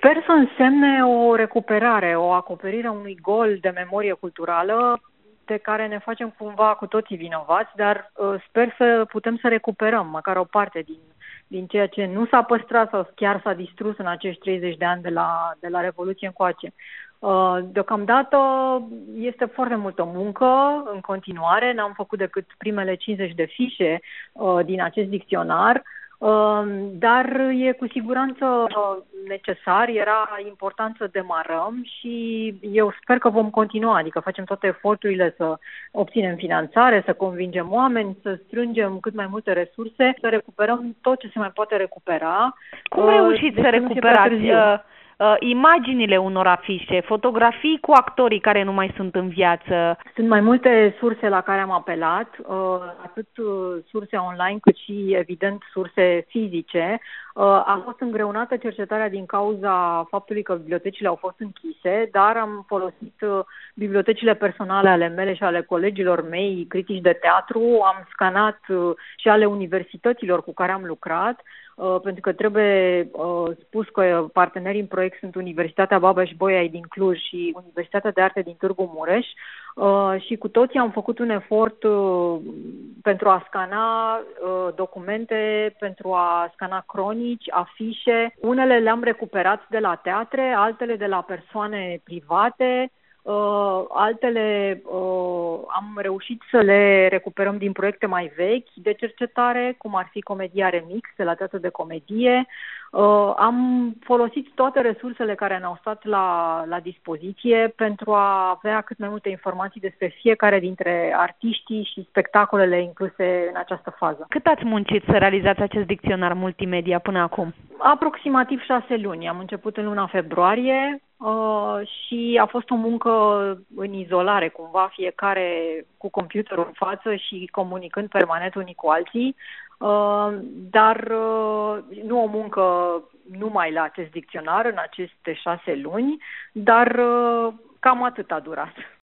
Sper să însemne o recuperare, o acoperire a unui gol de memorie culturală de care ne facem cumva cu toții vinovați, dar sper să putem să recuperăm măcar o parte din ceea ce nu s-a păstrat sau chiar s-a distrus în acești 30 de ani de la Revoluție încoace. Deocamdată este foarte multă muncă în continuare, n-am făcut decât primele 50 de fișe din acest dicționar, dar e cu siguranță necesar, era important să demarăm și eu sper că vom continua, adică facem toate eforturile să obținem finanțare, să convingem oameni, să strângem cât mai multe resurse, să recuperăm tot ce se mai poate recupera. Cum reușiți să recuperați imaginile unor afișe, fotografii cu actorii care nu mai sunt în viață? Sunt mai multe surse la care am apelat, atât surse online cât și, evident, surse fizice. A fost îngreunată cercetarea din cauza faptului că bibliotecile au fost închise, dar am folosit bibliotecile personale ale mele și ale colegilor mei, critici de teatru, am scanat și ale universităților cu care am lucrat, pentru că trebuie spus că partenerii în proiect sunt Universitatea Babeș-Bolyai din Cluj și Universitatea de Arte din Târgu Mureș și cu toții am făcut un efort pentru a scana documente, pentru a scana cronici, afișe. Unele le-am recuperat de la teatre, altele de la persoane private, altele am reușit să le recuperăm din proiecte mai vechi de cercetare, cum ar fi Comedia Remix de la Teatru de Comedie. Am folosit toate resursele care ne-au stat la dispoziție pentru a avea cât mai multe informații despre fiecare dintre artiștii și spectacolele incluse în această fază. Cât ați muncit să realizați acest dicționar multimedia până acum? Aproximativ 6 luni. Am început în luna februarie și a fost o muncă în izolare, cumva, fiecare cu computerul în față și comunicând permanent unii cu alții, dar nu o muncă numai la acest dicționar, în aceste 6 luni, dar cam atât a durat.